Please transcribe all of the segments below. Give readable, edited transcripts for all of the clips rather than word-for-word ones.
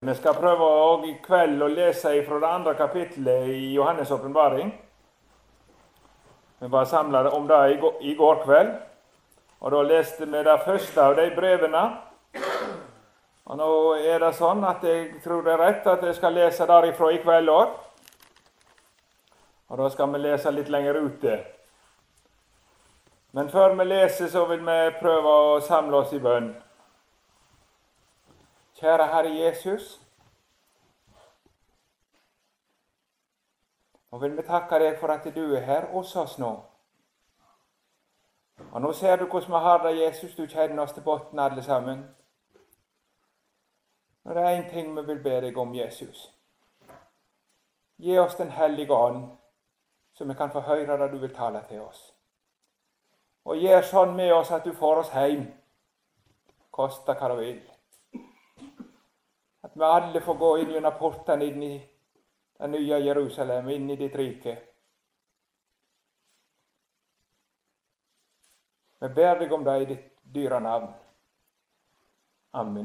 Vi skal prøve også i kveld å lese fra det andre kapittelet i Johannes' åpenbaring. Vi var samlet om det i går kveld, og da leste vi det første av de brevene. Og nå er det sånn at jeg tror det er rett at jeg skal lese derifra i kveld også. Og da skal vi lese litt lenger ute. Men før vi leser, så vil vi prøve å samle oss i bønn. Kjære Herre Jesus, og vil vi takke deg for at du er her hos oss nå. Og nå ser du hvordan vi har det, Jesus, du kjenner oss til botten alle sammen. Og det er en ting vi vil be deg om, Jesus. Gi oss den hellige ånd, så vi kan få høre det du vil tale til oss. Og gjør sånn med oss at du får oss hjem, kosta hva det vil. At vi alle får gå inn gjennom portene inn i det nye Jerusalem, inn i ditt rike. Vi ber deg om det i ditt dyre navn. Amen.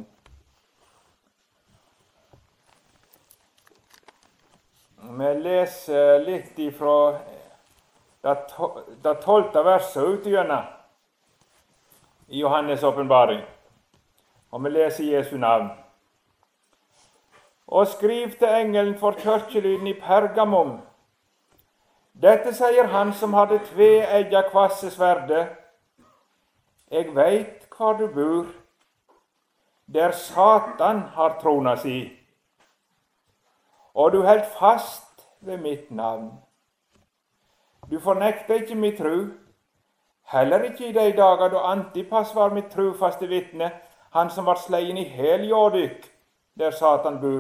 Vi leser litt ifra det 12. verset ut igjennom i Johannes' åpenbaring. Og vi leser Jesu navn. Og skriv til engelen for kirkelyden i Pergamum. Dette sier han som hadde tveegga kvasse sverde. Jeg veit hvor du bor, der Satan har trona si. Og du held fast ved mitt navn. Du fornekter ikke mitt tru, heller ikke i de dager da Antipas var mitt trufaste vitne, han som var sleien i hel jordykk, der Satan bor.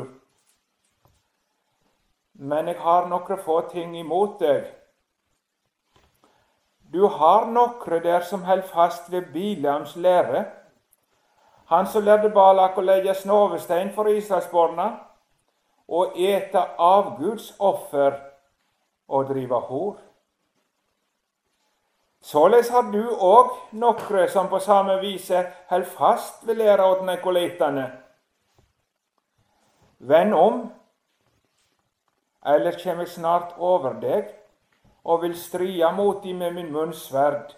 Men jeg har nokre få ting imot deg. Du har nokre der som held fast ved Bileams lære, han som lærte Balak å legge snovestein for Israelsborna, og ete avguds offer og drive hor. Således har du òg nokre som på samme vise held fast ved læra åt nekolittane. Vend om, eller kjem jeg snart over deg, og vil stria mot dem med min munns sverd.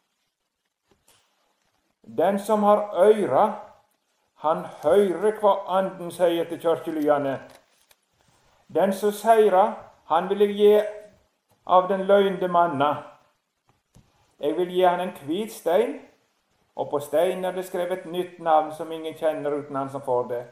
Den som har øyra, han høyrer hva anden sier til kirkelyene. Den som seirer, han vil jeg gi av den løgnde manna. Jeg vil gi han en hvit stein, og på steinen er det skrevet et nytt navn som ingen kjenner uten han som får det.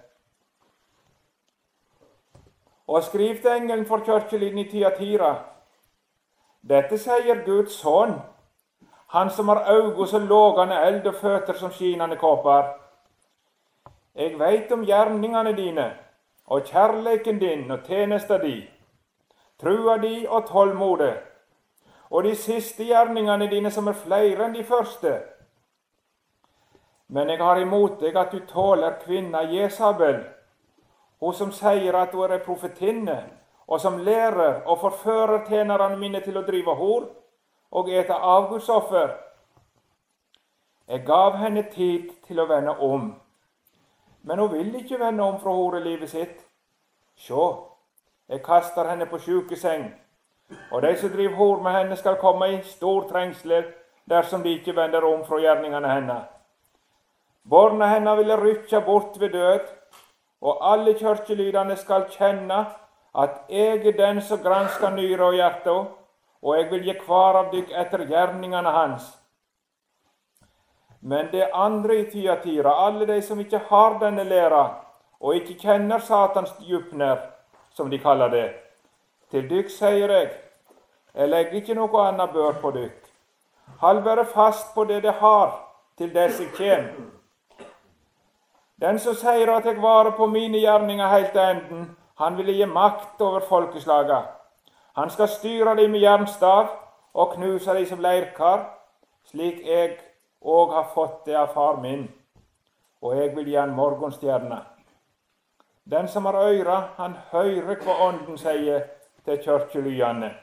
Og skriv til engelen for kirkelyden i Tyatira. Dette sier Guds sønn, han som har øyne som lågende eld og føtter som skinende kåper. Jeg veit om gjerningene dine, og kjærleiken din og tjenesta di, trua di og tålmodet, og de siste gjerningene dine som er flere enn de første. Men jeg har imot deg at du tåler kvinna Jesabel, hun som sier at hun er profetinne, og som lærer og forfører tjenerne mine til å drive hor og ete avgudsoffer. Jeg gav henne tid til å vende om, men hun vil ikke vende om fra horelivet sitt. Sjå, jeg kaster henne på sjukeseng, og de som driver hor med henne skal komme i stor trengsel dersom de ikke vender om fra gjerningene henne. Barna henne vil rykke bort ved død, og alle kirkelydene skal kjenne at jeg er den som gransker nyre og hjerte, og jeg vil gi hver av dykk etter gjerningene hans. Men det andre i Tyatira, alle de som ikke har denne læra, og ikke kjenner Satans djupner, som de kaller det, til dykk sier jeg legger ikke noe annet bør på dykk. Hold bare fast på det det har, til dess jeg kjem. Den som sier at jeg varer på mine gjerninger helt til enden, han vil gi makt over folkeslaga. Han skal styre dem med jernstav og knuse dem som leirkar, slik jeg òg har fått det av far min, og jeg vil gi han morgenstjerne. Den som har øyra, han høyrer hva ånden sier til kirkelyene.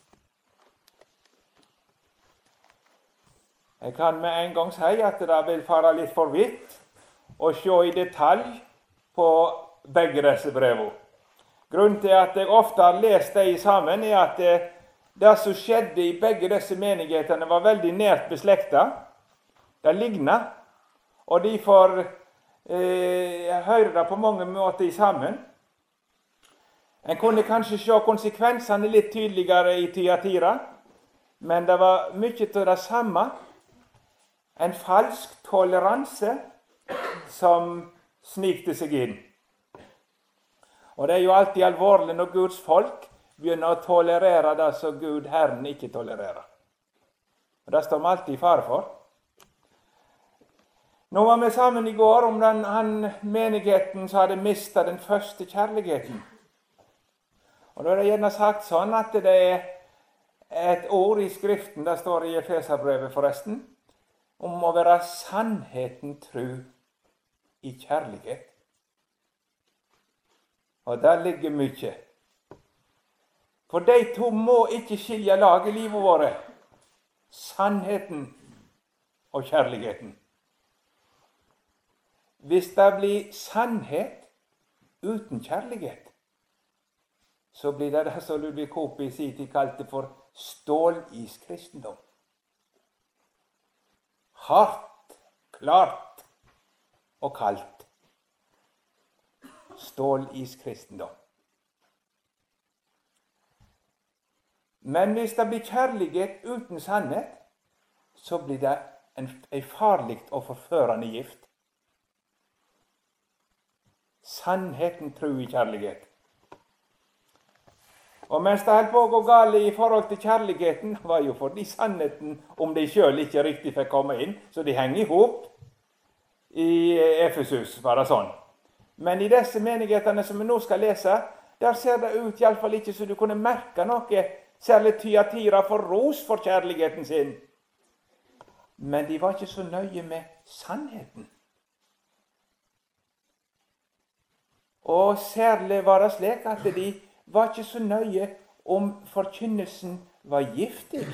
Jeg kan med en gang si at det vil fara litt for vidt å se i detalj på begge disse brevene. Grunnen til at jeg ofte har lest dem sammen, er at det som skjedde i begge disse menighetene, var veldig nært beslekta. Det lignet, og de får høre det på mange måter sammen. En kunne kanskje se konsekvensene litt tydeligere i Tyatira, men det var mye av det samme. En falsk toleranse som snikte seg inn. Og det er jo alltid alvorlig når Guds folk begynner å tolerere det som Gud, Herren, ikke tolererer. Og det står vi alltid i fare for. Nå var vi sammen i går om menigheten som hadde mistet den første kjærligheten. Og da er det gjerne sagt sånn at det er et ord i Skriften, det står i Efeserbrevet forresten, om å være sannheten tru i kjærlighet. Og der ligger mye. For de to må ikke skilje lag i livet vårt. Sannheten og kjærligheten. Hvis det blir sannhet uten kjærlighet, så blir det det som Ludvig Hoppe i sin tid kalte for ståliskristendom. Hardt, klart og kaldt. Ståliskristendom. Men hvis det blir kjærlighet uten sannhet, så blir det en farlig og forførende gift. Sannheten tru i kjærlighet. Og mens det holdt på å gå galt i forhold til kjærligheten, var jo fordi sannheten om de selv ikke riktig fikk komme inn, så de henger i hop. I Efesus var det sånn. Men i disse menighetene som vi nå skal lese, der ser det ut i alle fall ikke så du kunne merke noe, særlig Tyatira for ros for kjærligheten sin. Men de var ikke så nøye med sannheten. Og særlig var det slik at de var ikke så nøye om forkynnelsen var giftig.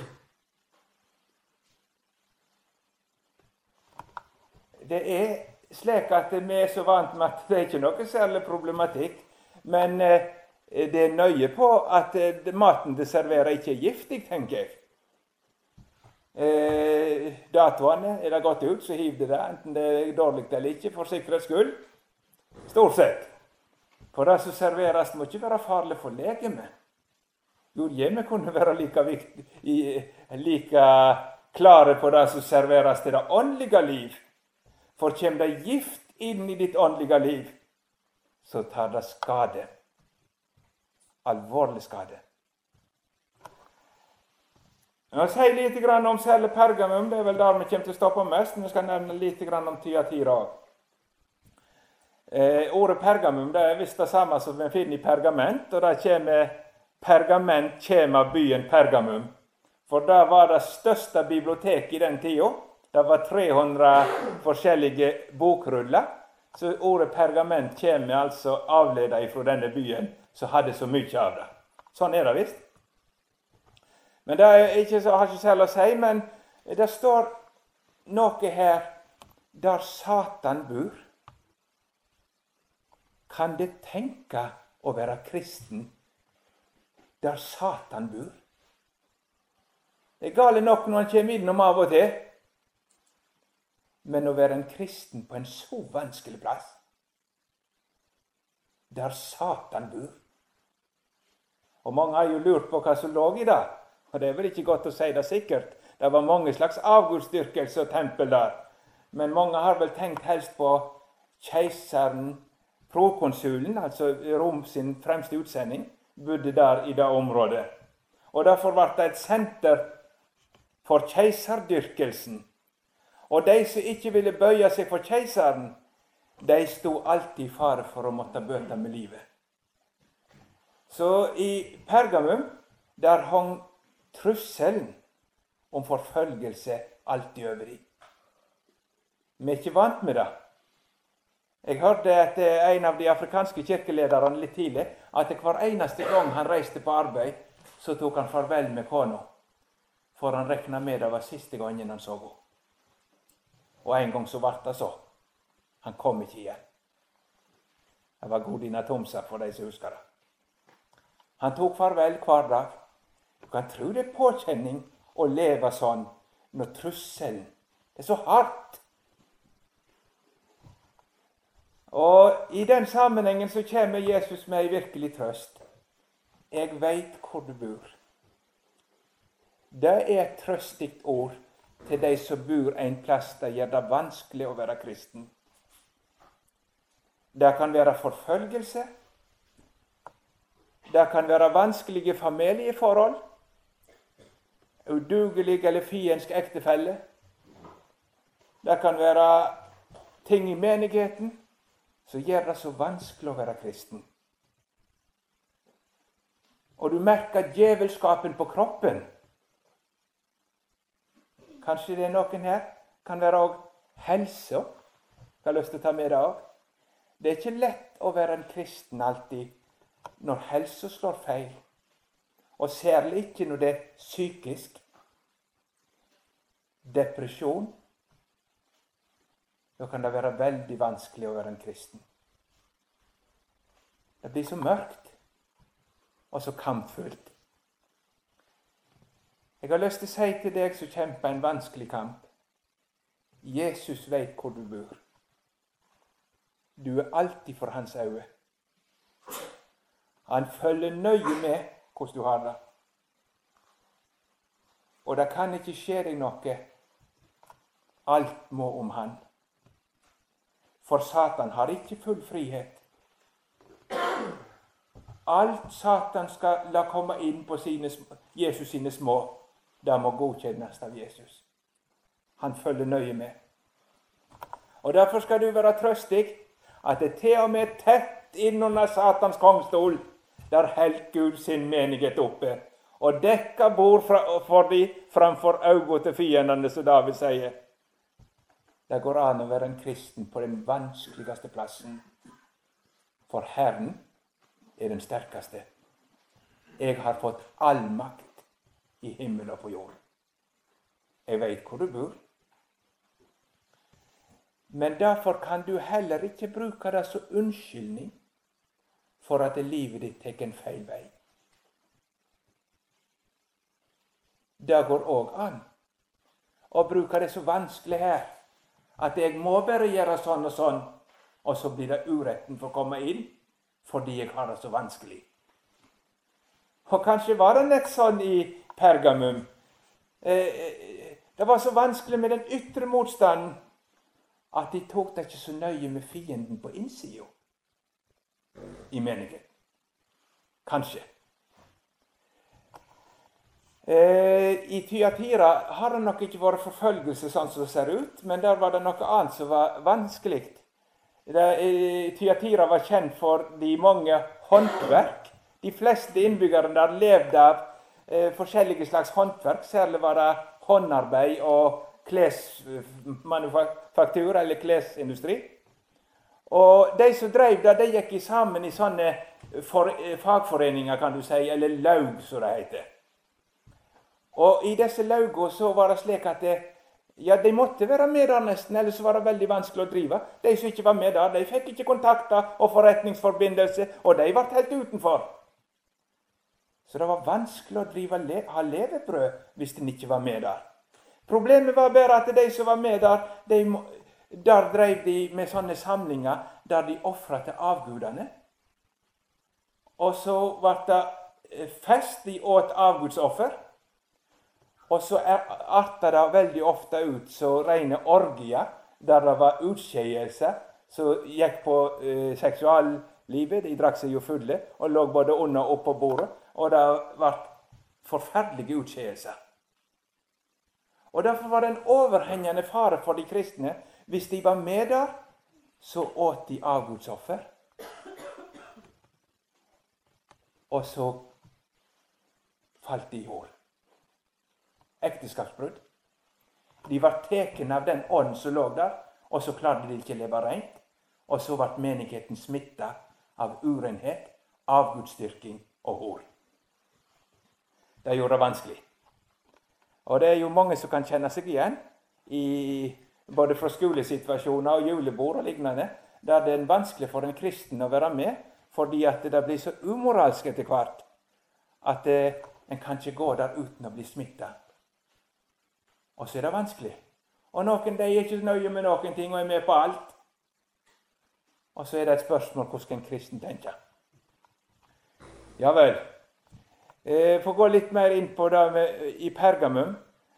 Det er slik at vi er så vant med at det er ikke noe særlig problematikk, men det er nøye på at maten det serverer ikke er giftig, tenker jeg. Datoene, er det gått ut, så hiv det, enten det er dårlig eller ikke, for sikkerhets skyld. Stort sett. For det som serveres må ikke være farlig for legeme. Gud hjemme kunne være like klare på det som serveres til det åndelige liv. For kommer det gift inn i ditt åndelige liv, så tar det skade. Alvorlig skade. Jeg sier litt om særlig Pergamum, det er vel der vi kommer til å stoppe mest, men jeg skal nevne litt om Tyatira også. Ordet pergamum det er visst det samme som vi finner i pergament, og pergament kommer av byen Pergamum. For det var det største biblioteket i den tida. Det var 300 forskjellige bokruller, så ordet pergament kommer altså avledet fra denne byen, som hadde så mye av det. Sånn er det visst. Men det er ikke så, har ikke selv å si, men det står noe her der Satan bor. Kan det tenke å være kristen der Satan bor? Det er gale nok når han kommer innom av og til, men å være en kristen på en så vanskelig plass, der Satan bor. Og mange har jo lurt på hva som lå i det, og det er vel ikke godt å si det sikkert. Det var mange slags avgudsdyrkelse og tempel der, men mange har vel tenkt helst på keiseren, prokonsulen, altså Rom sin fremste utsending, bodde der i det området. Og derfor ble det et senter for keiserdyrkelsen. Og de som ikke ville bøye seg for keiseren, de stod alltid i fare for å måtte bøte med livet. Så i Pergamum, der hang trusselen om forfølgelse alltid over dem. Vi er ikke vant med det. Jeg hørte at en av de afrikanske kirkelederne litt tidlig, at hver eneste gang han reiste på arbeid, så tok han farvel med kona. For han regnet med det var siste gangen han så henne. Og en gang så ble det så. Han kom ikke igjen. Det var Godina Tomsa for de som husker det. Han tok farvel hver dag. Du kan tro det er påkjenning å leve sånn når trusselen er så hardt. Og i den sammenhengen så kommer Jesus med en virkelig trøst. Jeg vet hvor du bor. Det er et trøstigt ord til de som bor en plass der gjør det vanskelig å være kristen. Det kan være forfølgelse. Det kan være vanskelige familieforhold. Udugelig eller fiendsk ektefelle. Det kan være ting i menigheten som gjør det så vanskelig å være kristen. Og du merker djevelskapen på kroppen. Kanskje det er noen her. Kan være også helse. Jeg har lyst til å ta med det også. Det er ikke lett å være en kristen alltid når helsa slår feil. Og særlig ikke når det er psykisk. Depresjon. Da kan det være veldig vanskelig å være en kristen. Det blir så mørkt og så kampfullt. Jeg har lyst til å si til deg som kjemper en vanskelig kamp. Jesus vet hvor du bor. Du er alltid for hans øye. Han følger nøye med hvordan du har det. Og det kan ikke skje deg noe. Alt må om han. For Satan har ikke full frihet. Alt Satan skal la komme inn på Jesus sine små, det må godkjennes av Jesus. Han følger nøye med. Og derfor skal du være trøstig at det til og med tett innunder Satans kongstol, der helt Gud sin menighet oppe, og dekka bord for de framfor øynene til fiendene, som David sier. Det går an å være en kristen på den vanskeligste plassen. For Herren er den sterkeste. Jeg har fått all makt i himmel og på jord. Jeg vet hvor du bor. Men derfor kan du heller ikke bruke det som unnskyldning for at livet ditt tar en feil vei. Det går også an å bruke det så vanskelig her, at jeg må bare gjøre sånn og sånn, og så blir det uretten for å komme inn, fordi jeg har det så vanskelig. Og kanskje var det nett sånn i Pergamum. Det var så vanskelig med den ytre motstanden, at de tok det ikke så nøye med fienden på innsida i menigheten. Kanskje. I Thyatira har det nok ikke vært forfølgelse sånn som det ser ut, men der var det noe annet som var vanskelig. Thyatira var kjent for de mange håndverk. De fleste innbyggerne der levde av forskjellige slags håndverk, særlig var det håndarbeid og klesmanufaktur eller klesindustri. Og de som drev det, de gikk sammen i sånne fagforeninger, kan du si, eller laug, som det heter. Og i disse laugene så var det slik at de måtte være med der nesten, ellers så var det veldig vanskelig å drive. De som ikke var med der, de fikk ikke kontakter og forretningsforbindelse, og de ble helt utenfor. Så det var vanskelig å ha levebrød hvis de ikke var med der. Problemet var bare at de som var med der, der drev de med sånne samlinger der de offret til avgudene. Og så ble det fest, de åt avgudsoffer. Og så artet det veldig ofte ut så rene orgier, der det var utskeielse, som gikk på seksuallivet. De drakk seg jo fulle, og lå både under og oppå bordet. Og det ble forferdelige utskeielser. Og derfor var det en overhengende fare for de kristne. Hvis de var med der, så åt de avgudsoffer. Og så falt de i jord. Ekteskapsbrudd. De var teken av den ånd som lå der, og så klarte de ikke å leve rent. Og så ble menigheten smittet av urenhet, avgudsdyrking og hor. Det gjorde det vanskelig. Og det er jo mange som kan kjenne seg igjen, både fra skolesituasjoner og julebord og lignende, der det er vanskelig for en kristen å være med, fordi at det blir så umoralsk etter hvert at en kan ikke gå der uten å bli smittet. Og så er det vanskelig. Og noen de er ikke nøye med noen ting og er med på alt. Og så er det et spørsmål hvordan en kristen tenker. Ja vel. For å gå litt mer inn på det i Pergamum.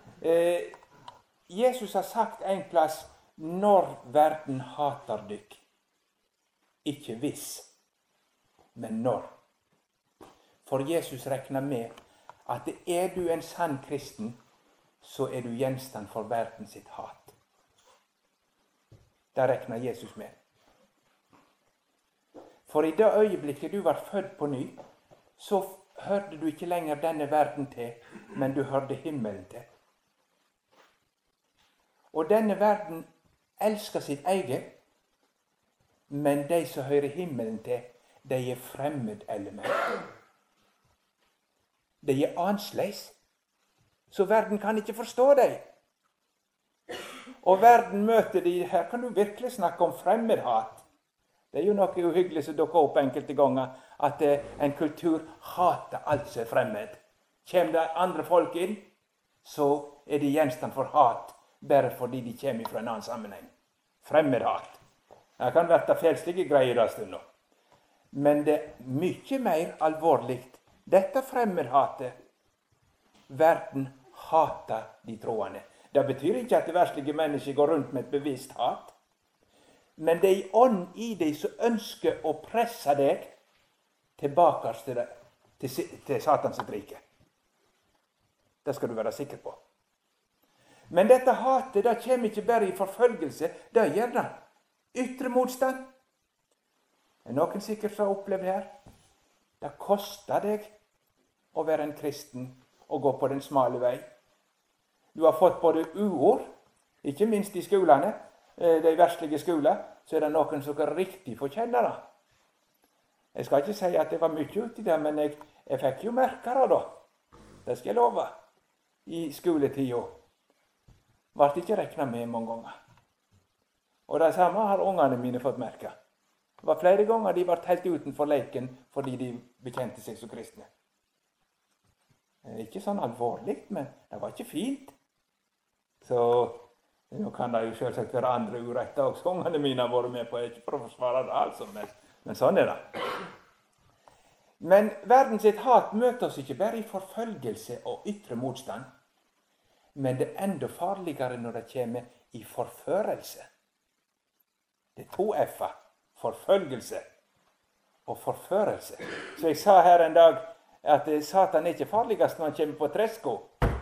Jesus har sagt en plass når verden hater dykk. Ikke hvis, men når. For Jesus regner med at er du en sann kristen, så er du gjenstand for verden sitt hat. Det regner Jesus med. For i det øyeblikket du var født på ny, så hørte du ikke lenger denne verden til, men du hørte himmelen til. Og denne verden elsker sitt eget, men de som hører himmelen til, de er fremmedelement. De er annerledes, så verden kan ikke forstå dem. Og verden møter de, her kan du virkelig snakke om fremmedhat. Det er jo noe uhyggelig som dukker opp enkelte ganger, at en kultur hater alt som er fremmed. Kommer det andre folk inn, så er de gjenstand for hat, bare fordi de kommer fra en annen sammenheng. Fremmedhat. Det kan være felslige greier da stund nå. Men det er mye mer alvorlig. Dette fremmedhatet, verden hater de troende. Det betyr ikke at det verslige mennesker går rundt med et bevisst hat. Men det er i ånd i deg som ønsker å presse deg tilbake til Satans rike. Det skal du være sikker på. Men dette hatet, det kommer ikke bare i forfølgelse. Det gjør det. Ytre motstand. Det er noen sikkert som har opplevd her. Det koster deg å være en kristen og gå på den smale vei. Du har fått både uord, ikke minst i skolene, de verslige skoler, så er det noen som kan riktig få kjenne det. Jeg skal ikke si at det var mye uti det, men jeg fikk jo merke det da. Det skal jeg love. I skoletida. Vart ikke regnet med mange ganger. Og det samme har ungene mine fått merke. Det var flere ganger de var helt utenfor leken fordi de bekjente seg som kristne. Ikke sånn alvorlig, men det var ikke fint. Så nå kan det jo selvsagt være andre uretter også. Ungene mine har vært med på, ikke for å forsvare det altså, men sånn er det. Men verdens sitt hat møter oss ikke bare i forfølgelse og ytre motstand, men det er enda farligere når det kommer i forførelse. Det er 2 F-er. Forfølgelse og forførelse. Så jeg sa her en dag at Satan er ikke farligast når han kommer på tresko.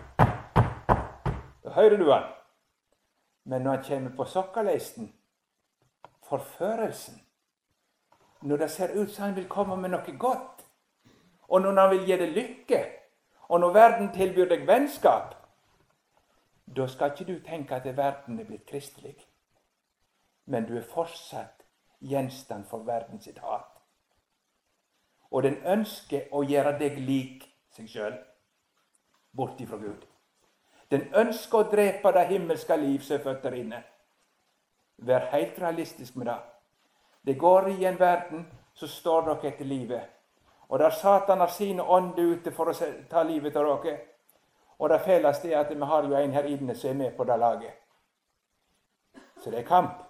Da hører du han. Men når han kommer på sokkaleisten, forførelsen, når det ser ut som han vil komme med noe godt, og når han vil gi deg lykke, og når verden tilbyr deg vennskap, da skal ikke du tenke at verden er blitt kristelig, men du er fortsatt gjenstand for verden sitt hat. Og den ønsker å gjøre deg lik seg selv, bort ifra Gud. Den ønsker å drepe det himmelske liv som er født der inne. Vær helt realistisk med det. Det går i en verden så står dere etter livet. Og der Satan har sine ånder ute for å ta livet av dere. Og det felleste er at vi har jo en her inne som er med på det laget. Så det er kamp.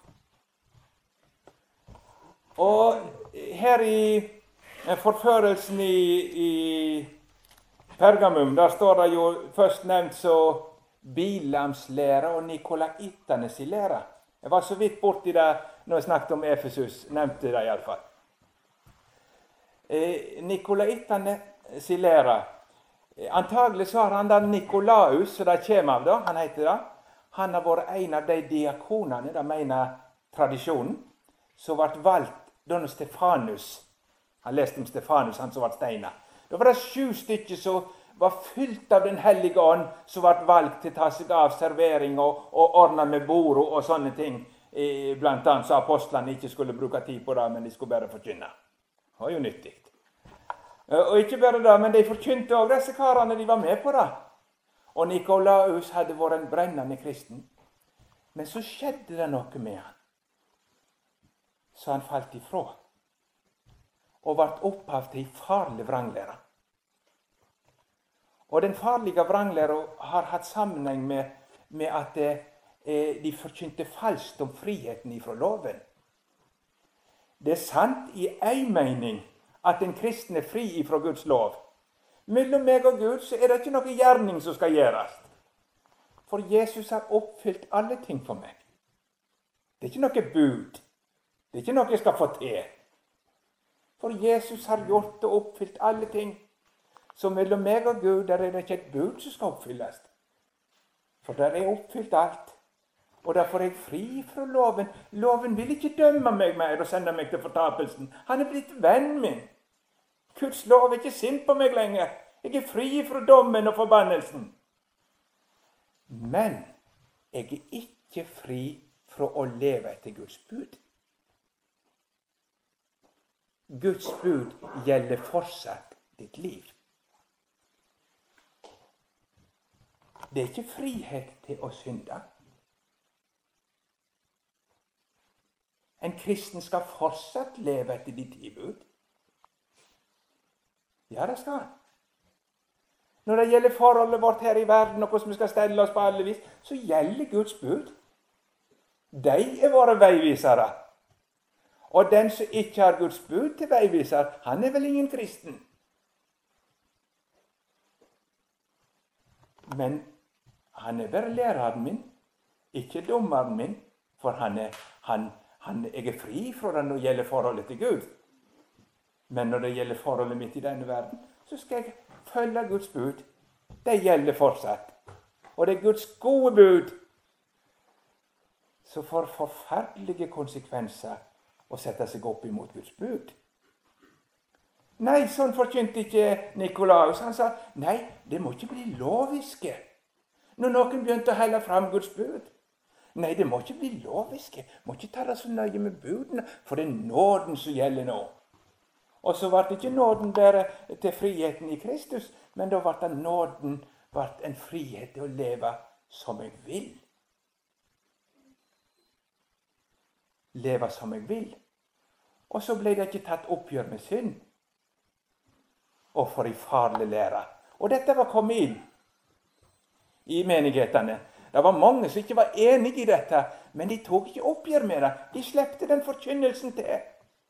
Og her i forførelsen i Pergamum, der står det jo først nevnt så Bilams lære og Nikolaitternes lære. Jeg var så vidt borti det når jeg snakket om Efesus, nevnte det i alle fall. Nikolaitternes lære, antagelig så har han da Nikolaus, så det kommer av da, han heter det. Han har vært en av de diakonene, det mener tradisjonen, som ble valgt da Stefanus, han leste om Stefanus, han som ble steina. Da var det 7 stykker som var fylt av den hellige ånd, som ble valgt til å ta seg av servering og ordne med bord og sånne ting. Blant annet så apostlene ikke skulle bruke tid på det, men de skulle bare forkynne. Det var jo nyttig. Og ikke bare det, men de forkynte også disse karene, de var med på det. Og Nikolaus hadde vært en brennende kristen. Men så skjedde det noe med han. så han falt ifra, og ble opphav til en farlig vranglære. Og den farlige vranglæra har hatt sammenheng med at de forkynte falskt om friheten ifra loven. Det er sant i en mening at en kristen er fri ifra Guds lov. Mellom meg og Gud så er det ikke noe gjerning som skal gjøres. For Jesus har oppfylt alle ting for meg. Det er ikke noe bud. Det er ikke noe jeg skal få til. For Jesus har gjort og oppfylt alle ting. Så mellom meg og Gud der er det ikke et bud som skal oppfylles. For der er oppfylt alt. Og derfor er jeg fri fra loven. Loven vil ikke dømme meg mer og sende meg til fortapelsen. Han er blitt venn min. Guds lov er ikke sint på meg lenger. Jeg er fri fra dommen og forbannelsen. Men jeg er ikke fri fra å leve etter Guds bud. Guds bud gjelder fortsatt ditt liv. Det er ikke frihet til å synde. En kristen skal fortsatt leve etter de 10 bud. Ja, det skal han. Når det gjelder forholdet vårt her i verden, og hvordan vi skal stelle oss på alle vis, så gjelder Guds bud. De er våre veivisere. Og den som ikke har Guds bud til veiviser, han er vel ingen kristen. Men han er bare læreren min, ikke dommeren min, for jeg er fri fra det når det gjelder forholdet til Gud. Men når det gjelder forholdet mitt i denne verden, så skal jeg følge Guds bud. Det gjelder fortsatt. Og det er Guds gode bud som får forferdelige konsekvenser å sette seg opp imot Guds bud. Nei, sånn forkynte ikke Nikolaus. Han sa, nei, det må ikke bli loviske. Når noen begynte å helle fram Guds bud. Nei, det må ikke bli loviske. Må ikke ta det så nøye med budene, for det er nåden som gjelder nå. Og så ble det ikke nåden bare til friheten i Kristus, men da ble det nåden en frihet til å leve som jeg vil. Leve som jeg vil. Og så ble det ikke tatt oppgjør med synd. Og for en farlig lære. Og dette var kommet inn i menighetene. Det var mange som ikke var enige i dette, men de tok ikke oppgjør med det. De slepte den forkynnelsen til.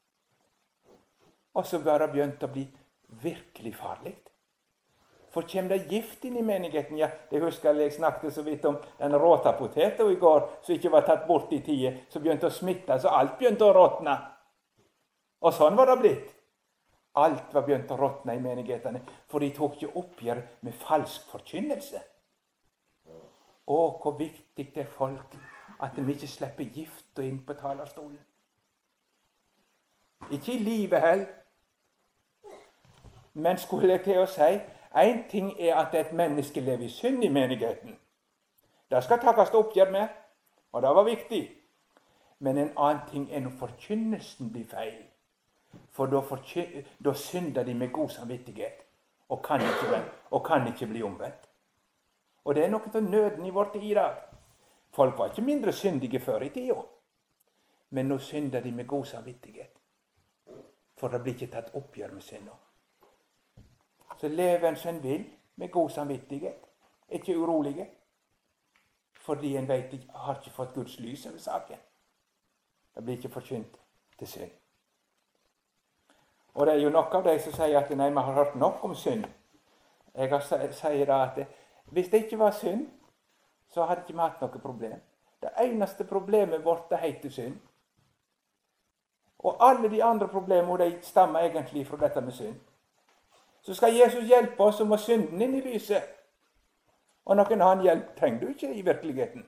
Og så var det begynt å bli virkelig farlig. For kommer det gift inn i menigheten? Ja, det husker jeg snakket så vidt om den råtapoteten i går, som ikke var tatt bort i tide, som begynte å smitte, så alt begynte å råtne. Og sånn var det blitt. Alt var begynt å råtne i menighetene, for de tok ikke oppgjør med falsk forkynnelse. Å, hvor viktig det er folk at de ikke slipper gift inn på talerstolen. Ikke i livet heller. Men skulle jeg til å si, en ting er at et menneske lever i synd i menigheten. Det skal takkes oppgjør med, og det var viktig. Men en annen ting er når forkynnelsen blir feil. For da synder de med god samvittighet, og kan ikke bli omvendt. Og det er noe av nøden i vår tid i dag. Folk var ikke mindre syndige før i tida. Men nå synder de med god samvittighet. For det blir ikke tatt oppgjør med synd nå. Så lever en som en vil, med god samvittighet. Er ikke urolige. Fordi en vet ikke, har ikke fått Guds lys over saken. Det blir ikke forkynt til synd. Og det er jo nok av de som sier at nei, vi har hørt nok om synd. Jeg sier da at hvis det ikke var synd, så hadde ikke vi hatt noe problem. Det eneste problemet vårt, det heter synd. Og alle de andre problemene, de stammer egentlig fra dette med synd. Så skal Jesus hjelpe oss, så må synden inn i lyset. Og noen annen hjelp trenger du ikke i virkeligheten.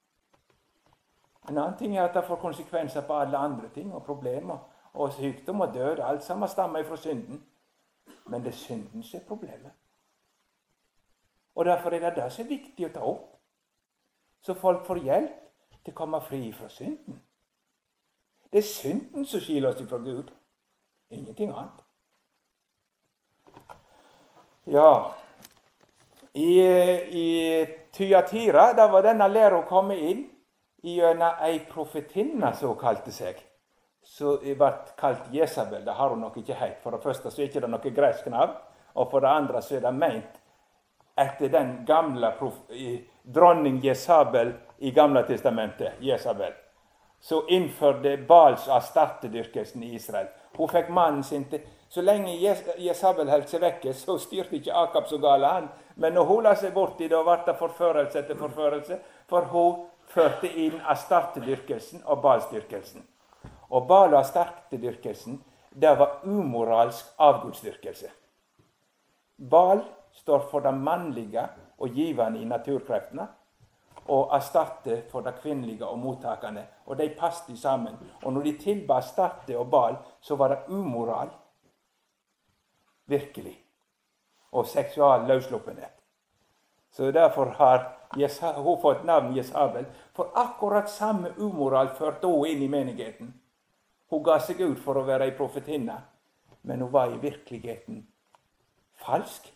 En annen ting er at det får konsekvenser på alle andre ting, og problemer, og sykdom og død. Alt sammen stammer fra synden. Men det er synden som er problemet. Og derfor er det så viktig å ta opp, så folk får hjelp til å komme fri fra synden. Det er synden som skiller oss fra Gud. Ingenting annet. Ja, i Thyatira, da var denne læra kommet inn gjennom ei profetinne, som kalte seg, så ble kalt Jesabel. Det har hun nok ikke helt. For det første så er ikke det noe gresk navn, og for det andre så er det ment etter den gamle dronning Jesabel i Gamle testamentet, Jesabel, så innførte Baals astartedyrkelsen i Israel. Hun fikk mannen sin til. Så lenge Jesabel holdt seg vekke, så styrte ikke Akab så gale han. Men når hun la seg borti det, ble det forførelse etter forførelse, for hun førte inn astartedyrkelsen og Baalsdyrkelsen. Og Baal og astartedyrkelsen, det var umoralsk avgudsdyrkelse. Baal står for det mannlige og givende i naturkreftene, og Astarte for det kvinnelige og mottakende. Og de passet sammen. Og når de tilba Astarte og Baal, så var det umoral. Virkelig. Og seksual løsluppenhet. Så derfor har hun fått navn Jesabel. For akkurat samme umoral førte hun inn i menigheten. Hun ga seg ut for å være ei profetinne, men hun var i virkeligheten falsk.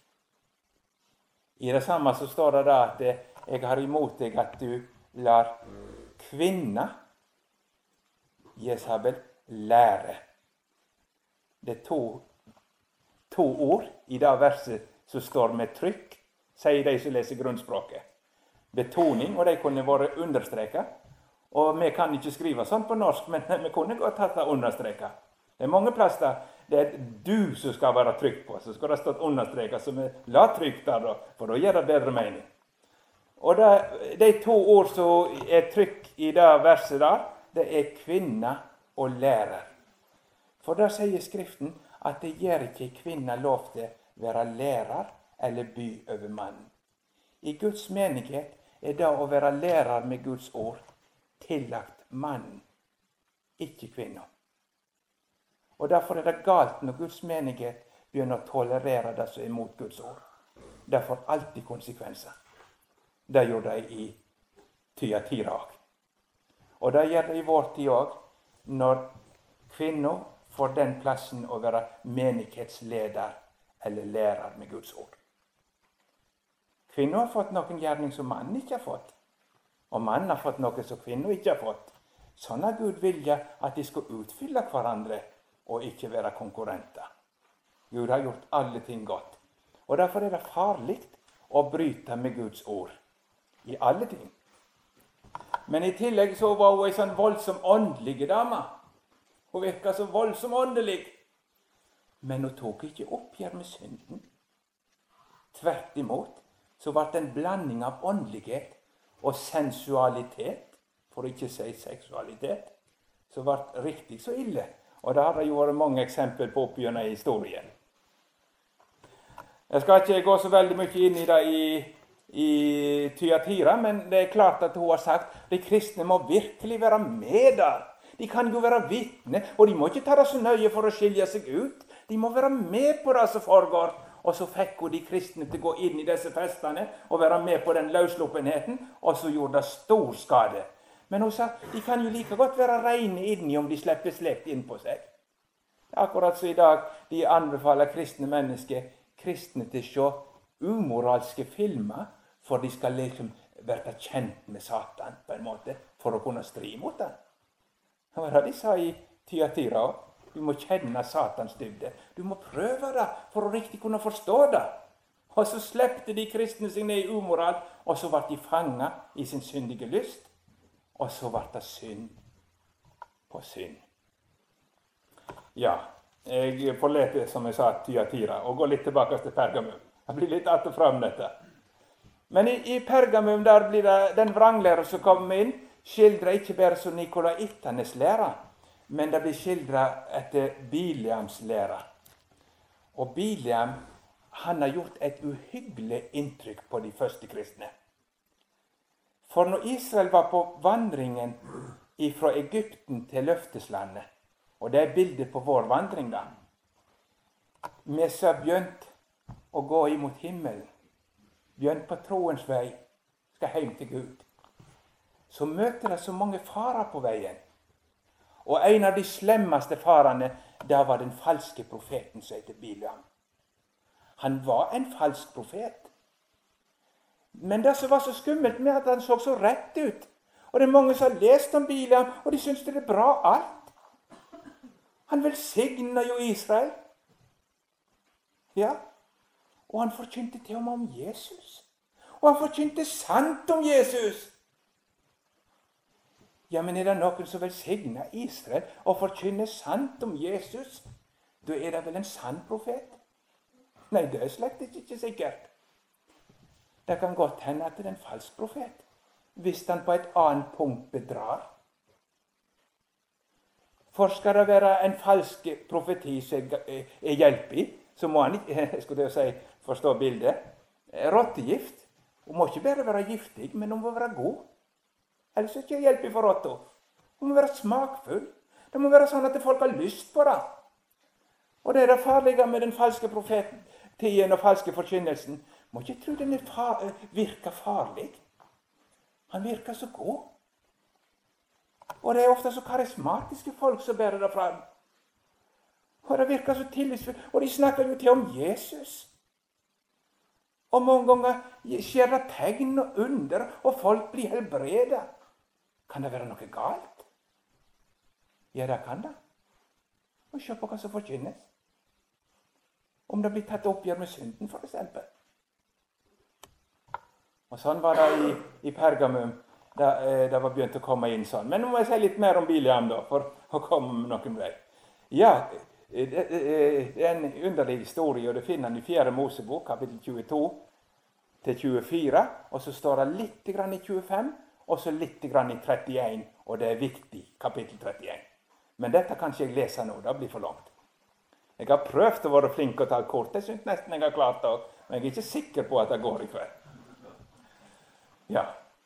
I det samme så står det da at jeg har imot deg at du lar kvinna, Jesabel, lære. Det er to ord i det verset som står med trykk, sier de som leser grunnspråket. Betoning, og de kunne vært understreket. Og vi kan ikke skrive sånn på norsk, men vi kunne godt hatt det understreket. Det er mange plasser det er du som skal være trykk på, så skal det stå understreket, så vi la trykk der da, for da gir det bedre mening. Og de to ord som er trykk i det verset der, det er kvinne og lærer. For da sier Skriften at det gjør ikke kvinna lov til å være lærer eller by over mannen. I Guds menighet er det å være lærer med Guds ord tillagt mannen, ikke kvinna. Og derfor er det galt når Guds menighet begynner å tolerere det som er mot Guds ord. Det får alltid konsekvenser. Det gjorde de i Tyatira òg. Og det gjør de i vår tid òg, når kvinner får den plassen å være menighetsleder eller lærer med Guds ord. Kvinner har fått noen gjerning som mannen ikke har fått. Og mannen har fått noe som kvinner ikke har fått. Sånn har Gud vilja at de skal utfylle hverandre og ikke være konkurrenter. Gud har gjort alle ting godt. Og derfor er det farlig å bryte med Guds ord i alle ting. Men i tillegg så var hun en sånn voldsom åndelig dame. Hun virket så voldsom åndelig. Men hun tok ikke oppgjør med synden. Tvert imot så ble det en blanding av åndelighet og sensualitet, for ikke å si seksualitet, så ble det riktig så ille. Og det har det jo vært mange eksempler på opp gjennom historien. Jeg skal ikke gå så veldig mye inn i det i Tyatira, men det er klart at hun har sagt at de kristne må virkelig være med der. De kan jo være vitne, og de må ikke ta det så nøye for å skilje seg ut. De må være med på det som foregår. Og så fikk hun de kristne til å gå inn i disse festene og være med på den løsluppenheten, og så gjorde det stor skade. Men hun sa, de kan jo like godt være rene inni om de slipper slekt inn på seg. Akkurat så i dag, de anbefaler kristne mennesker, kristne til å se umoralske filmer, for de skal liksom være kjent med Satan på en måte, for å kunne stri mot den. Det var det de sa i Tyatira også. Du må kjenne Satans dybde. Du må prøve det for å riktig kunne forstå det. Og så slepte de kristne seg ned i umoral, og så ble de fanget i sin syndige lyst. Og så ble det synd på synd. Ja, jeg forlete, som jeg sa, Tyatira, og går litt tilbake til Pergamum. Det blir litt att og fram dette. Men i Pergamum der blir det den vranglære som kommer inn, skildrer ikke bare som Nikolaitanes lære, men det blir skildret etter Bileams lære. Og Bileam, han har gjort et uhyggelig inntrykk på de første kristne. For når Israel var på vandringen fra Egypten til løfteslandet, og det er bildet på vår vandring da, vi så begynt å gå imot himmelen, begynt på troens vei, skal hjem til Gud, så møter det så mange farer på veien. Og en av de slemmeste farene, det var den falske profeten som heter Bileam. Han var en falsk profet. Men det som var så skummelt med at han så rett ut. Og det er mange som har lest om Bileam, og de synes det er bra alt. Han velsigna jo Israel. Ja, og han forkynte til ham om Jesus. Og han forkynte sant om Jesus. Ja, men er det noen som velsigner Israel og forkynner sant om Jesus? Da er det vel en sann profet? Nei, det er slett ikke sikkert. Det kan godt hende at det er en falsk profet, hvis han på et annet punkt bedrar. For skal det være en falsk profeti som er hjelpig, så må han ikke, skulle jeg si, forstå bildet, rottegift. Hun må ikke bare være giftig, men hun må være god. Ellers er det ikke hjelpig for rotta. Hun må være smakfull. Det må være sånn at folk har lyst på det. Og det er det farlige med den falske profetien og falske forkynnelsen. Må ikke tro den virker farlig. Han virker så god. Og det er ofte så karismatiske folk som bærer det frem. Og det virker så tillitsfullt. Og de snakker jo til om Jesus. Og mange ganger skjer det tegn og under, og folk blir helbredet. Kan det være noe galt? Ja, det kan det. Og se på hva som forkynnes. Om det blir tatt oppgjør med synden, for eksempel. Og sånn var det i Pergamum. Det var begynt å komme inn sånn. Men nå må jeg si litt mer om Biliam da, for å komme med noen vei. Ja, det er en underlig historie, og det finner han i 4. Mosebok, kapittel 22 til 24, og så står det litt grann i 25, og så litt grann i 31, og det er viktig, kapittel 31. Men dette kan ikke jeg lese nå, det blir for langt. Jeg har prøvd å være flink å ta kort, jeg synes nesten jeg har klart det, men jeg er ikke sikker på at det går i kveld. Ja.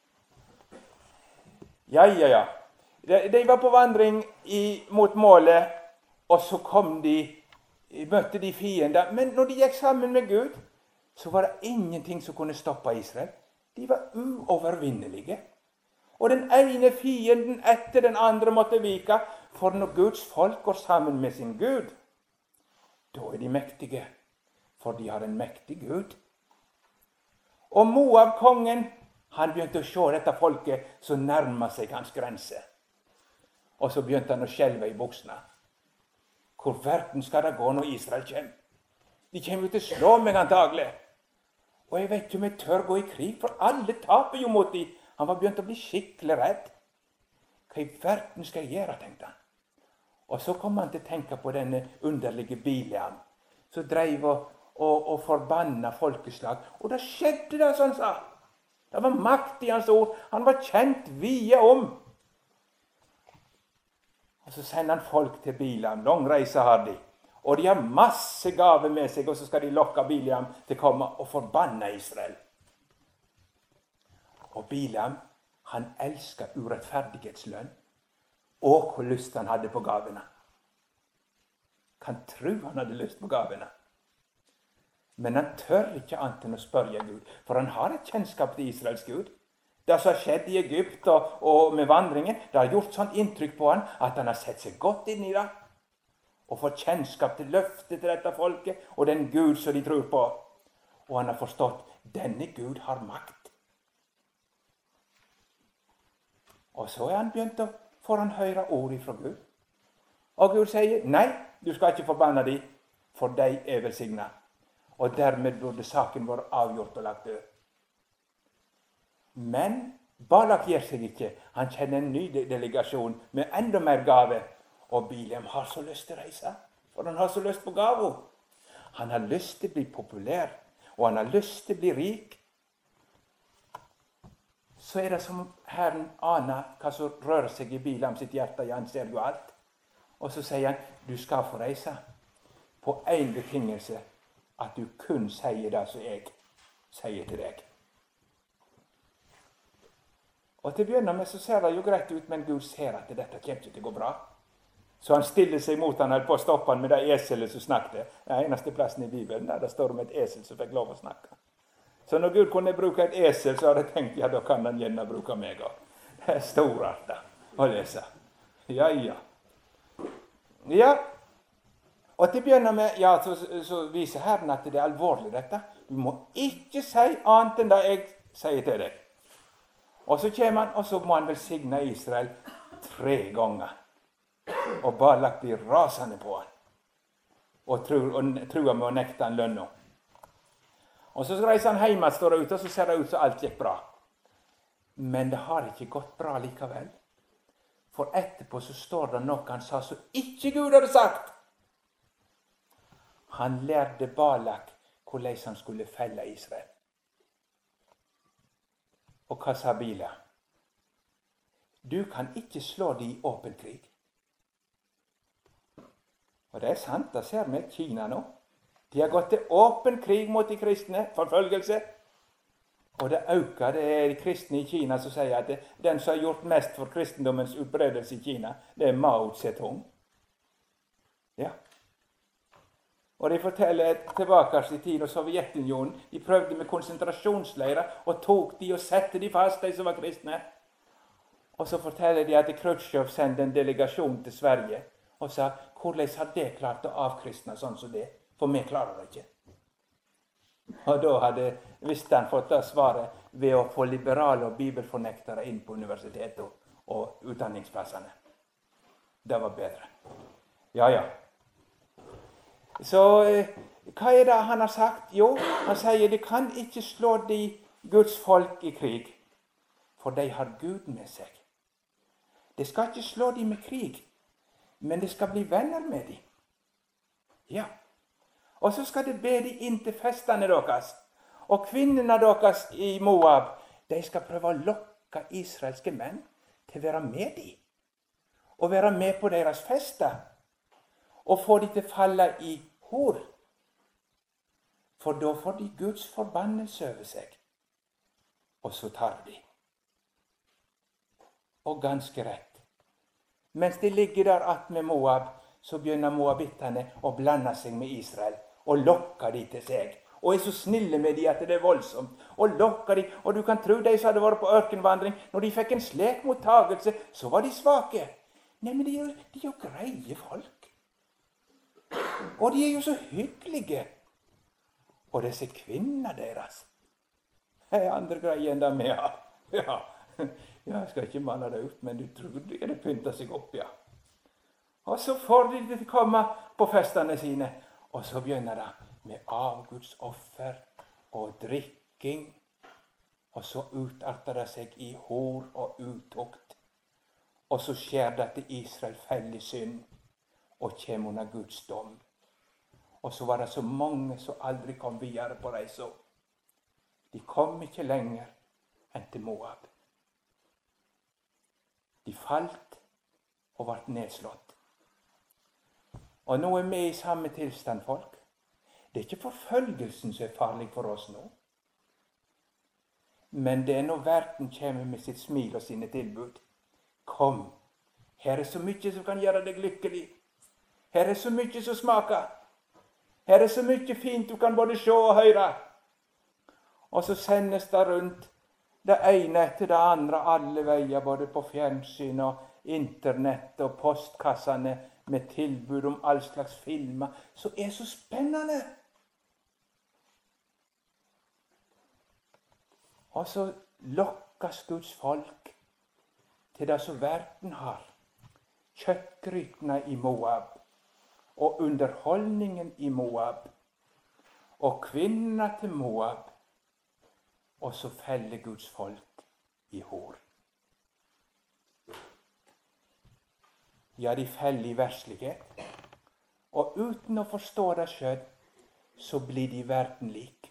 Ja. De var på vandring mot målet, og så møtte de fiender. Men når de gikk sammen med Gud, så var det ingenting som kunne stoppe Israel. De var uovervinnelige. Og den ene fienden etter den andre måtte vike, for når Guds folk går sammen med sin Gud, da er de mektige, for de har en mektig Gud. Og Moab-kongen, han begynte å se dette folket som nærmet seg hans grense. Og så begynte han å skjelve i buksene. Hvor verden skal det gå når Israel kommer? De kommer jo til å slå meg antagelig. Og jeg vet ikke om jeg tør gå i krig, for alle taper jo mot dem. Han var begynt å bli skikkelig redd. Hva i verden skal jeg gjøre, tenkte han. Og så kom han til å tenke på denne underlige Biliam, som drev og forbanna folkeslag. Og da skjedde det, som han sa. Det var makt i hans ord. Han var kjent vide om. Og så sender han folk til Biliam. Lang reise har de. Og de har masse gaver med seg, og så skal de lokke Biliam til å komme og forbanne Israel. Og Biliam, han elsket urettferdighetslønn. Og hvor lyst han hadde på gavene. Kan tro han hadde lyst på gavene. Men han tør ikke annet enn å spørre Gud, for han har et kjennskap til Israels Gud. Det som har skjedd i Egypt og med vandringen, det har gjort sånn inntrykk på han at han har sett seg godt inn i det, og fått kjennskap til løftet til dette folket, og den Gud som de tror på. Og han har forstått, denne Gud har makt. Og så er han begynt å får han høre ord ifra Gud. Og Gud sier, nei, du skal ikke forbanne dem, for de er velsignet. Og dermed burde saken være avgjort og lagt død. Men Balak gir seg ikke. Han kjenner en ny delegasjon med enda mer gave. Og Biliam har så lyst til å reise, for han har så lyst på gave. Han har lyst til å bli populær, og han har lyst til å bli rik. Så er det som Herren aner hva som rører seg i Biliam sitt hjerte. Ja, han ser jo alt. Og så sier han, du skal få reise på en betingelse, at du kun sier det som jeg sier til deg. Og til å begynne med så ser det jo greit ut, men Gud ser at dette kommer ikke til å gå bra. Så han stiller seg mot han, på å stoppe han med det eselet som snakket. Det er eneste plassen i Bibelen der det står om et esel som fikk lov å snakke. Så når Gud kunne bruke et esel, så hadde jeg tenkt, ja, da kan han gjerne bruke meg også. Det er storart da, å lese. Ja. Ja, og til å begynne med, ja, så viser Herren at det er alvorlig dette. Du må ikke si annet enn det jeg sier til deg. Og så kommer han, og så må han velsigne Israel 3 ganger. Og Balak blir rasende på han. Og truer med å nekte han lønna. Og så reiser han hjem, står det ut, og så ser det ut som alt gikk bra. Men det har ikke gått bra likevel. For etterpå så står det noe han sa som ikke Gud hadde sagt. Han lærte Balak hvordan han skulle felle Israel. Og hva sa Bila? Du kan ikke slå de i åpen krig. Og det er sant, det ser vi i Kina nå. De har gått til åpen krig mot de kristne, forfølgelse. Og det øker, det er de kristne i Kina som sier at den som har gjort mest for kristendommens utbredelse i Kina, det er Mao Zedong. Ja. Og de forteller tilbake i tiden og Sovjetunionen, de prøvde med konsentrasjonsleirer og tok de og sette de fast, de som var kristne. Og så forteller de at Khrusjtsjov sendte en delegasjon til Sverige og sa, hvordan har det klart å avkristne sånn som det? For vi klarer det ikke. Og da visste han fått det svaret ved å få liberale og bibelfornektere inn på universitetet og utdanningsplassene. Det var bedre. Ja, ja. Så hva er det han har sagt? Jo, han sier de kan ikke slå de Guds folk i krig, for de har Gud med seg. De skal ikke slå de med krig, men de skal bli venner med de. Ja. Og så skal de be de inn til festene deres. Og kvinnene deres i Moab, de skal prøve å lokke israelske menn til å være med de. Og være med på deres fester. Og få de til å falle i hor. For da får de Guds forbannelse over seg. Og så tar de. Og ganske rett. Mens de ligger der att med Moab, så begynner moabittene å blande seg med Israel. Og lokker de til seg. Og er så snille med de at det er voldsomt. Og lokker de. Og du kan tro de som hadde vært på ørkenvandring, når de fikk en slik mottagelse, så var de svake. Nei, men de er jo greie folk. Og de er jo så hyggelige. Og disse kvinner deres. Det er andre greier enn det vi har. Ja, jeg skal ikke male det ut, men du tror det pynter seg opp, ja. Og så får de til å komme på festene sine. Og så begynner det med avgudsoffer og drikking. Og så utarter det seg i hor og uttokt. Og så skjer det at Israel feller synd og kommer under Guds dom. Og så var det så mange som aldri kom videre på reisen. De kom ikke lenger enn til Moab. De falt og ble nedslått. Og nå er vi i samme tilstand, folk. Det er ikke forfølgelsen som er farlig for oss nå. Men det er når verden kommer med sitt smil og sine tilbud. Kom, her er så mye som kan gjøre deg lykkelig. Her er så mye som smaker. Her er så mye fint du kan både se og høre. Og så sendes det rundt det ene etter det andre, alle veier, både på fjernsyn og internett og postkassene, med tilbud om all slags filmer, som er så spennende. Og så lokkes Guds folk til det som verden har. Kjøttgrytene i Moab, og underholdningen i Moab, og kvinnene til Moab, og så feller Guds folk i hor. Ja, de feller i verslighet, og uten å forstå det selv, så blir de verden lik.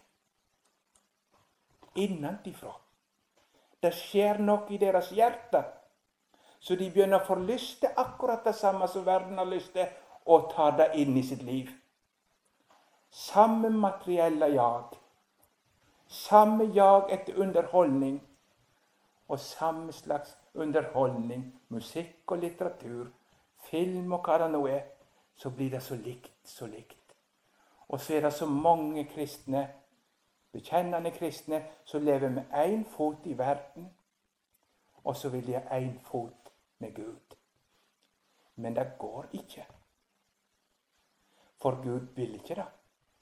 Innentifra. Det skjer noe i deres hjerte, så de begynner å få lyst til akkurat det samme som verden har lyst til, og tar det inn i sitt liv. Samme materielle jag. Samme jag etter underholdning, og samme slags underholdning, musikk og litteratur, film og hva det nå er, så blir det så likt, så likt. Og så er det så mange kristne, bekjennende kristne, som lever med en fot i verden, og så vil de ha en fot med Gud. Men det går ikke. For Gud vil ikke det.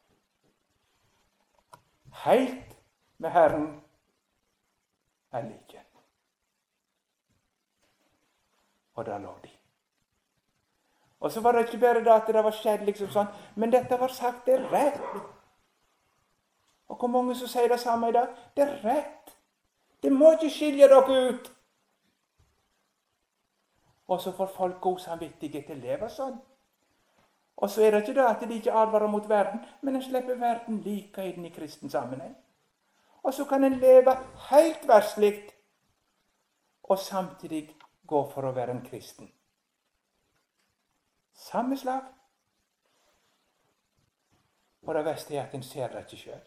Helt med Herren eller ikke. Og der lå de. Og så var det ikke bare det at det var skjedd liksom sånn, men dette var sagt, det er rett. Og hvor mange som sier det samme i dag? Det er rett. Det må ikke skilje dere ut. Og så får folk god samvittighet til å leve sånn. Og så er det ikke det at de ikke advarer mot verden, men en slipper verden like inn i kristen sammenheng. Og så kan en leve helt versligt, og samtidig gå for å være en kristen. Samme slag. Og det verste er at en ser det ikke selv.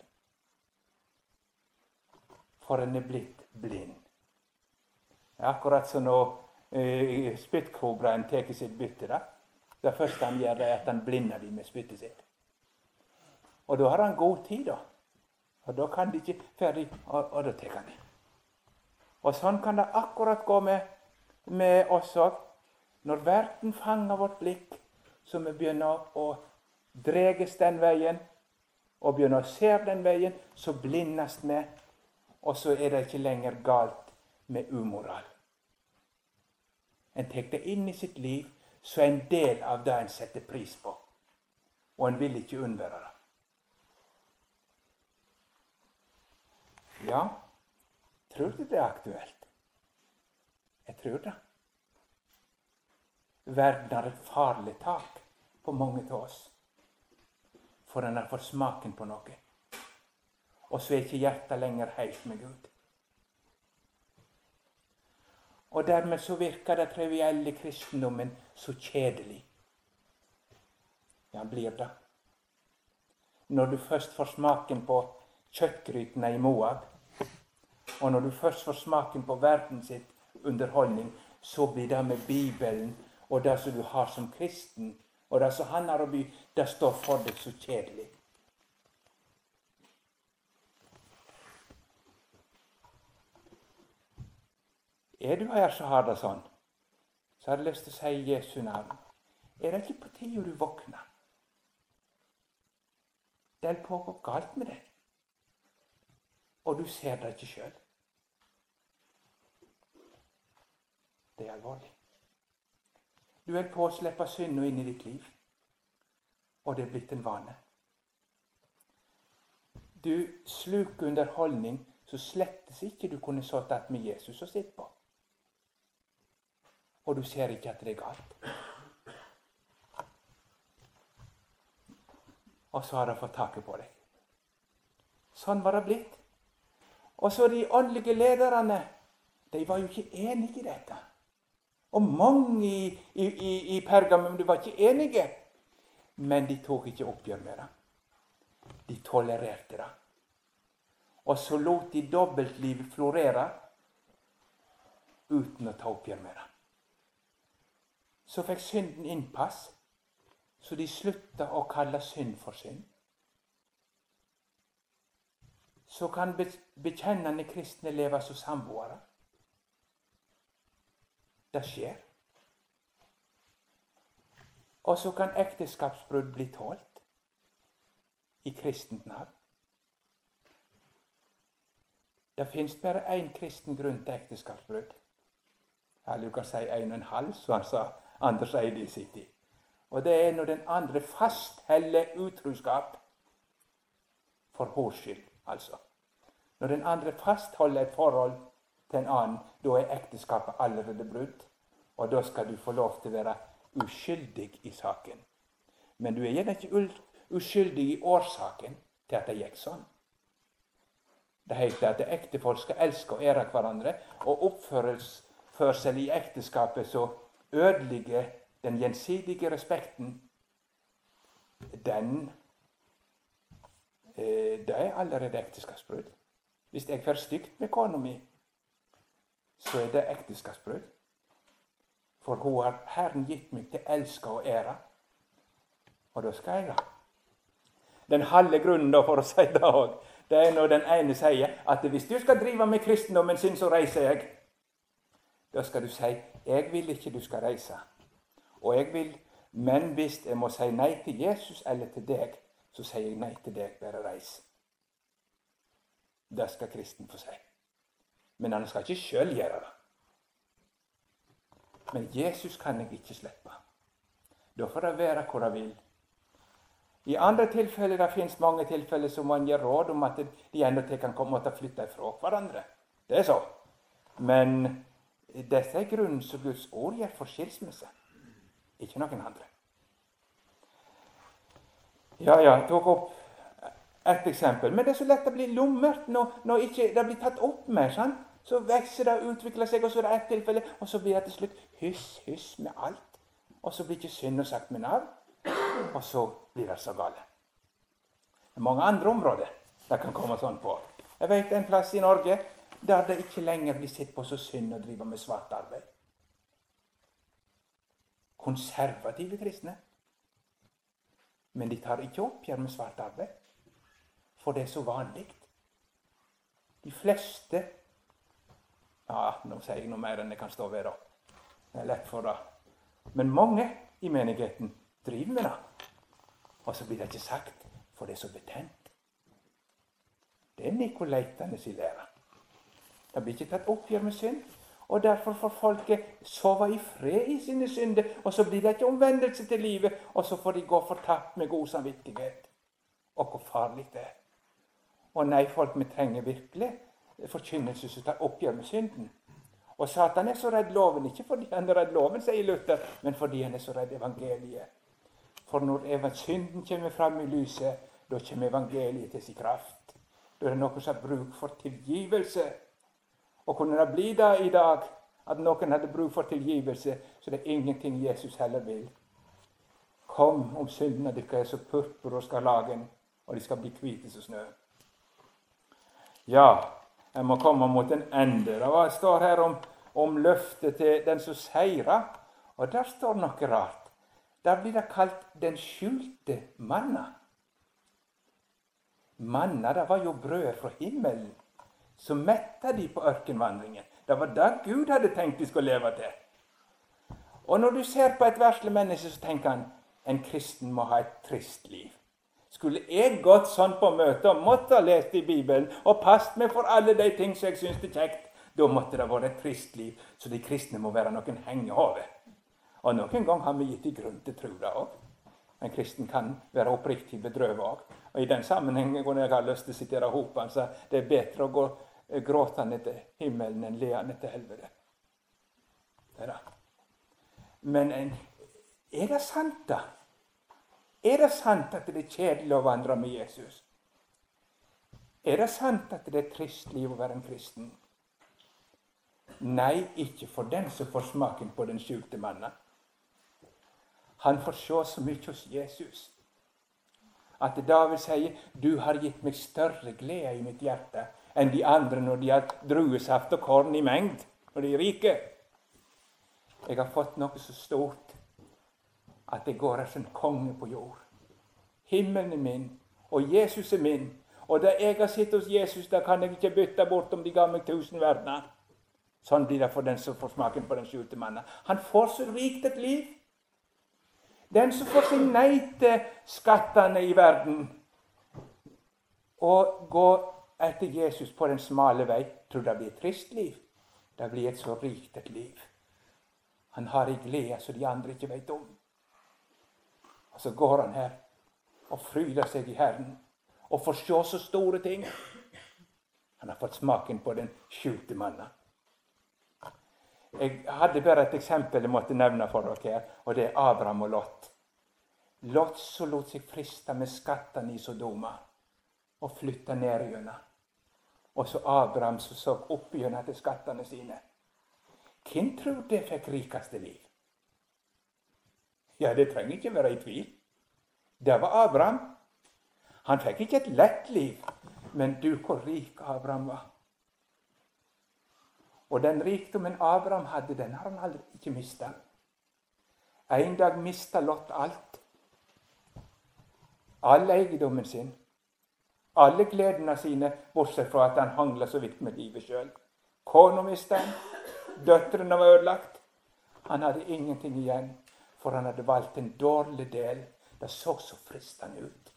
For en er blitt blind. Det er akkurat som når spyttkobraen tar sitt bytte. Det første han gjør, er at han blinder dem med spyttet sitt. Og da har han god tid, da. Og da kan de ikke ferdig, og da tar han det. Og sånn kan det akkurat gå med oss også. Når verden fanger vårt blikk, så vi begynner å dreges den veien, og begynner å se den veien, så blindes vi, og så er det ikke lenger galt med umoral. En tar det inn i sitt liv, så er en del av det en setter pris på, og en vil ikke unnvære det. Ja, tror du det er aktuelt? Jeg tror det. Verden har et farlig tak på mange av oss, for den har fått smaken på noe. Og så er ikke hjertet lenger helt med Gud. Og dermed så virker det trivielle kristendommen så kjedelig. Ja, blir det. Når du først får smaken på kjøttgrytene i Moab, og når du først får smaken på verdens underholdning, så blir det med Bibelen og det som du har som kristen, og det som han har å by, det står for deg så kjedelig. Er du her så har det sånn, så har jeg lyst til å si i Jesu navn. Er det ikke på tide du våkner? Det er på å gå galt med deg. Og du ser det ikke selv. Det er alvorlig. Du er på å slippe synd inn i ditt liv, og det er blitt en vane. Du sluker underholdning, så slettes ikke du kunne satt at med Jesus og sitte på. Og du ser ikke at det er galt. Og så har det fått taket på deg. Sånn var det blitt. Og så de åndelige lederne, de var jo ikke enige i dette. Og mange i Pergamum, de var ikke enige. Men de tok ikke oppgjør med det. De tolererte det. Og så lot de dobbeltlivet florere uten å ta oppgjør med det. Så fikk synden innpass, så de slutta å kalle synd for synd. Så kan bekjennende kristne leve som samboere. Det skjer. Og så kan ekteskapsbrudd bli tålt i kristent navn. Det finnes bare én kristen grunn til ekteskapsbrudd. Eller du kan si 1,5, som han sa. Andre sier det i sin tid. Og det er når den andre fastholder utroskap for hors skyld, altså. Når den andre fastholder et forhold til en annen, da er ekteskapet allerede brutt, og da skal du få lov til å være uskyldig i saken. Men du er gjerne ikke uskyldig i årsaken til at det gikk sånn. Det heter at ektefolk skal elske og ære hverandre, og oppførsel i ekteskapet så ødelegger den gjensidige respekten, det er allerede ekteskapsbrudd. Hvis jeg får stygt med kona mi, så er det ekteskapsbrudd. For hun har Herren gitt meg til elske og ære, og da skal jeg da. Den halve grunnen da, for å si det også, det er når den ene sier at hvis du skal drive med kristendommen sin, så reiser jeg. Da skal du si, jeg vil ikke du skal reise. Og jeg vil, men hvis jeg må si nei til Jesus eller til deg, så sier jeg nei til deg, bare reis. Det skal kristen få si. Men han skal ikke selv gjøre det. Men Jesus kan jeg ikke slippe. Da får det være hvor det vil. I andre tilfeller, det finnes mange tilfeller som man gir råd om at de enda til kan komme til å flytte fra hverandre. Det er så. Men dette er grunnen som Guds ord gjør for skilsmisse. Ikke noen andre. Jeg tok opp et eksempel. Men det er så lett å bli lummert når ikke det blir tatt opp mer. Sant? Så vekser det og utvikler seg, og så er det et tilfelle, og så blir det til slutt hyss med alt. Og så blir ikke synd og sagt med navn, og så blir det så gale. Det er mange andre områder det kan komme sånn på. Jeg vet en plass i Norge der det ikke lenger blir sett på så synd å drive med svart arbeid. Konservative kristne. Men de tar ikke oppgjør med svart arbeid. For det er så vanlig. De fleste, nå sier jeg noe mer enn jeg kan stå ved da. Det er lett for det. Men mange i menigheten driver med det. Og så blir det ikke sagt, for det er så betent. Det er Nikolaitanes i læra. Det blir ikke tatt oppgjør med synd. Og derfor får folket sove i fred i sine synder. Og så blir det ikke omvendelse til livet. Og så får de gå fortapt med god samvittighet. Og hvor farlig det er. Og nei, folk vi trenger virkelig forkynnelse som tar oppgjør med synden. Og Satan er så redd loven, ikke fordi han er redd loven, sier Luther, men fordi han er så redd evangeliet. For når synden kommer fram i lyset, da kommer evangeliet til sin kraft. Da er det noen som har bruk for tilgivelse. Og kunne det bli det i dag, at noen hadde bruk for tilgivelse, så det er ingenting Jesus heller vil. Kom om syndene dykker er så purpur og skarlagen, og de skal bli hvite som snø. Ja, jeg må komme mot en ende. Det står her om løftet til den som seirer, og der står noe rart. Der blir det kalt den skjulte manna. Manna, det var jo brød fra himmelen, som metta de på ørkenvandringen. Det var det Gud hadde tenkt de skulle leve til. Og når du ser på et verslig menneske, så tenker han, en kristen må ha et trist liv. Skulle jeg gått sånn på møte og måtte ha lest i Bibelen og passet meg for alle de ting som jeg synes er kjekt, da måtte det være et trist liv, så de kristne må være noen hengehove. Og noen gang har vi gitt i grunn til tro det også. En kristen kan være oppriktig bedrøvet også. Og i den sammenhengen, når jeg har lyst til å sitere Hopan, så det er bedre å gå gråtende til himmelen enn leende til helvete. Det er det. Men er det sant da? Er det sant at det er kjedelig å vandre med Jesus? Er det sant at det er et trist liv å være en kristen? Nei, ikke for den som får smaken på den skjulte mannen. Han får se så mye hos Jesus, at David sier, du har gitt meg større glede i mitt hjerte enn de andre når de har druesaft og korn i mengd, når de er rike. Jeg har fått noe så stort, at det går som en konge på jord. Himmelen er min, og Jesus er min. Og da jeg har sittet hos Jesus, da kan jeg ikke bytte bort om de ga meg 1000 verdener. Sånn blir det for den som får smaken på den skjulte mannen. Han får så rikt et liv. Den som får si nei til skattene i verden, og gå etter Jesus på den smale vei, tror det blir et trist liv. Det blir et så rikt et liv. Han har en glede som de andre ikke vet om. Og så går han her og fryder seg i Herren og får se så store ting. Han har fått smaken på den skjulte mannen. Jeg hadde bare et eksempel jeg måtte nevne for dere her, og det er Abraham og Lot. Lot som lot seg friste med skattene i Sodoma og flytta ned gjennom. Og så Abraham som så opp gjennom til skattene sine. Hvem tror det fikk rikeste liv? Ja, det trenger ikke være i tvil. Det var Abraham. Han fikk ikke et lett liv, men du hvor rik Abraham var. Og den rikdommen Abraham hadde, den har han aldri ikke mistet. En dag mistet Lot alt. All eiendommen sin. Alle gledene sine, bortsett fra at han hanglet så vidt med livet selv. Kona mistet han. Døtrene var ødelagt. Han hadde ingenting igjen, for han hadde valgt en dårlig del. Det så fristende ut.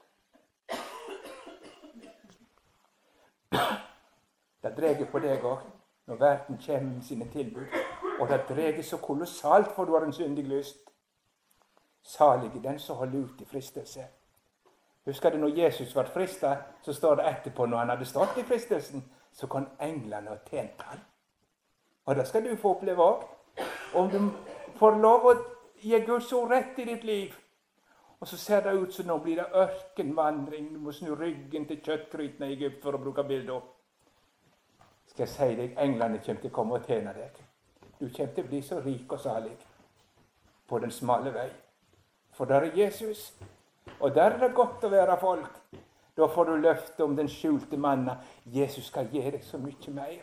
Det dreger på deg også, når verden kommer med sine tilbud. Og det dreger så kolossalt, for du har en syndig lyst. Salig den som holder ut i fristelse. Husker du når Jesus var fristet, så står det etterpå, når han hadde stått i fristelsen, så kom englene og tjente han. Og det skal du få oppleve også. Om du får lov å gi Guds ord rett i ditt liv, og så ser det ut som nå blir det ørkenvandring, du må snu ryggen til kjøttgrytene i Egypt for å bruke bilder. Skal jeg si deg, englene kommer til å komme og tjene deg. Du kommer til å bli så rik og salig på den smale vei. For der er Jesus, og der er det godt å være folk. Da får du løfte om den skjulte mannen. Jesus skal gi deg så mye mer.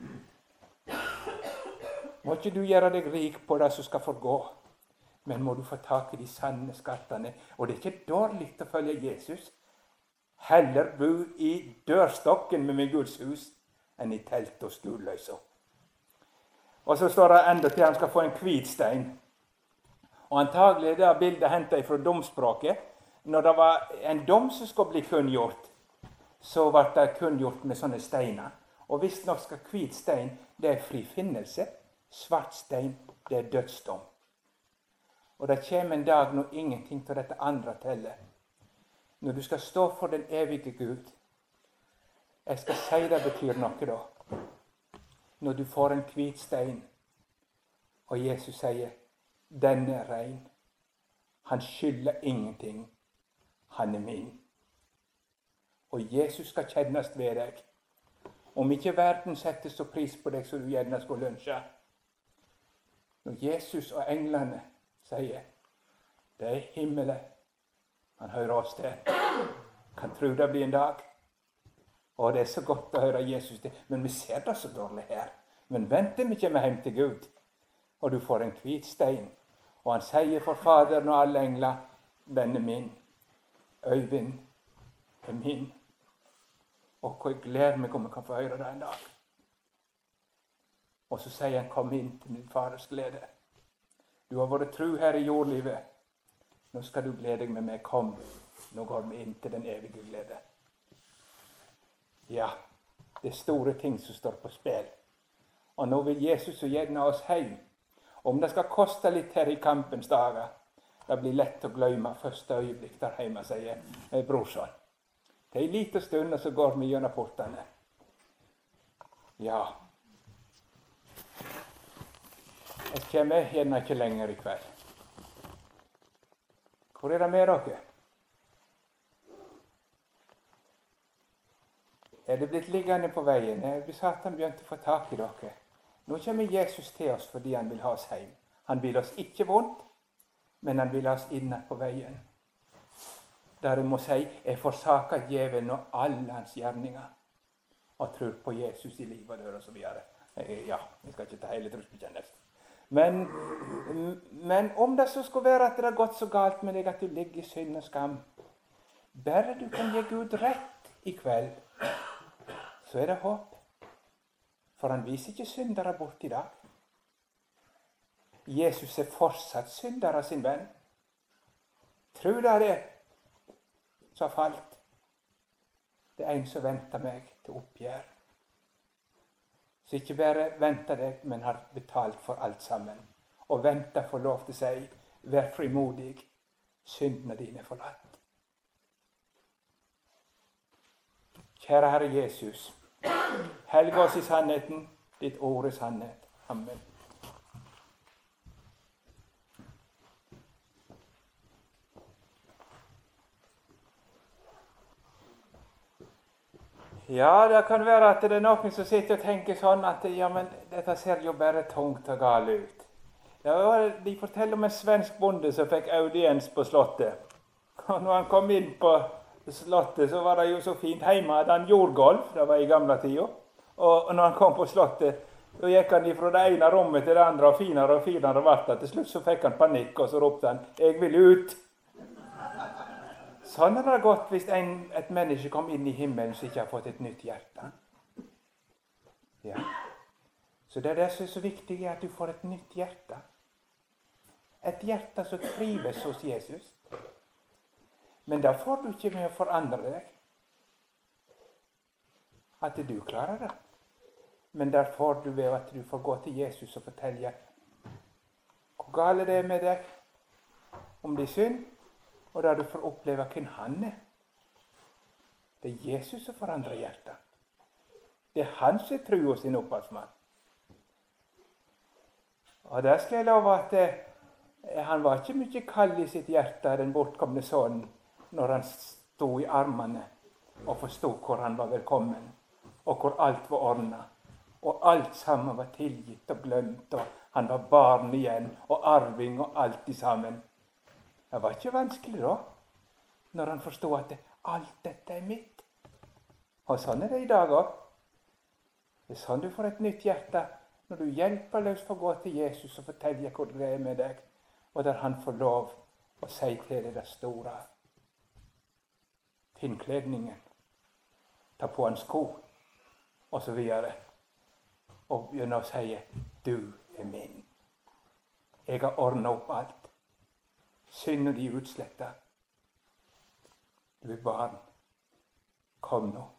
Må ikke du gjøre deg rik på det som skal forgå, men må du få tak i de sanne skattene. Og det er ikke dårlig å følge Jesus. Heller bo i dørstokken med min Guds hus enn i telt og stulløyser. Og så står det enda til han skal få en hvit stein. Og antagelig er det bildet hentet fra domspråket. Når det var en dom som skulle bli kunngjort, så ble det kunngjort med sånne steiner. Og hvis nok skal hvit stein, det er frifinnelse. Svart stein, det er dødsdom. Og det kommer en dag når ingenting til dette andre teller. Når du skal stå for den evige Gud. Jeg skal si det betyr noe da. Når du får en hvit stein, og Jesus sier, denne er rein. Han skylder ingenting. Han er min. Og Jesus skal kjennes ved deg. Om ikke verden setter så pris på deg, så du gjerne skulle ønske. Når Jesus og englene sier, det er himmelen. Han hører oss til. Kan tro det blir en dag. Og det er så godt å høre Jesus til. Men vi ser det så dårlig her. Men vent til vi kommer hjem til Gud. Og du får en hvit stein. Og han sier for Faderen og alle engler, den er min. Øyvind er min. Og hvor jeg gleder meg om jeg kan få høre det en dag. Og så sier han, kom inn til min fars glede. Du har vært tro her i jordlivet. Nå skal du glede deg med meg. Kom, nå går vi inn til den evige glede. Ja, det er store ting som står på spill. Og nå vil Jesus og gjerne oss hjem. Om det skal koste litt her i kampens dager, det blir lett å glemme første øyeblikk der hjemme, sier brorson. Det er en liten stund, og så går vi gjennom portene. Ja. Jeg kommer gjerne ikke lenger i kveld. Hvor er det med dere? Er det blitt liggende på veien? Satan begynte å få tak i dere. Nå kommer Jesus til oss fordi han vil ha oss hjem. Han vil oss ikke vondt, men han vil ha oss inne på veien. Der jeg må si, jeg forsaker djevelen og alle hans gjerninger, og tror på Jesus i liv og dør og så videre. Ja, jeg skal ikke ta hele trosbekjennelsen. Men om det så skulle være at det har gått så galt med deg at du ligger i synd og skam, bare du kan gi Gud rett i kveld, så er det håp. For han viser ikke syndere bort i dag. Jesus er fortsatt syndere sin venn. Tror dere det? Så falt. Det er en som venter meg til oppgjør. Så ikke bare venter deg, men har betalt for alt sammen. Og venter for lov til å si, vær frimodig, syndene dine er forlatt. Kjære Herre Jesus, helg oss i sannheten, ditt ord er sannhet. Amen. Ja, det kan være at det er noen som sitter og tenker sånn at ja, men dette ser jo bare tungt og galt ut. De forteller om en svensk bonde som fikk audiens på slottet. Og når han kom inn på slottet, så var det jo så fint. Hjemme hadde han jordgolv, det var i gamle tida. Og når han kom på slottet, så gikk han fra det ene rommet til det andre, og finere ble det. Til slutt så fikk han panikk, og så ropte han, jeg vil ut. Sånn er det gått hvis et menneske kom inn i himmelen som ikke har fått et nytt hjerte. Ja. Så det er det som er så viktig, at du får et nytt hjerte. Et hjerte som trives hos Jesus. Men da får du ikke med å forandre deg. At du klarer det. Men der får du ved at du får gå til Jesus og fortelle hvor galt det er med deg, om din synd, og der du får oppleve hvem han er. Det er Jesus som forandrer hjertet. Det er han som er trua sin opphavsmann. Og der skal jeg love at han var ikke mye kald i sitt hjerte, den bortkomne sønnen, når han stod i armene og forstod hvor han var velkommen, og hvor alt var ordnet. Og alt sammen var tilgitt og glemt, og han var barn igjen, og arving og alt i sammen. Det var ikke vanskelig da, når han forstod at alt dette er mitt. Og sånn er det i dag også. Det er sånn du får et nytt hjerte, når du hjelpeløst får gå til Jesus og fortelle hvor det er med deg, og der han får lov å si til deg det store. Finn kledningen, ta på en sko, og så videre. Og begynne å si, du er min. Jeg har ordnet opp alt. Synden de utsletta. Du er barn. Kom nå.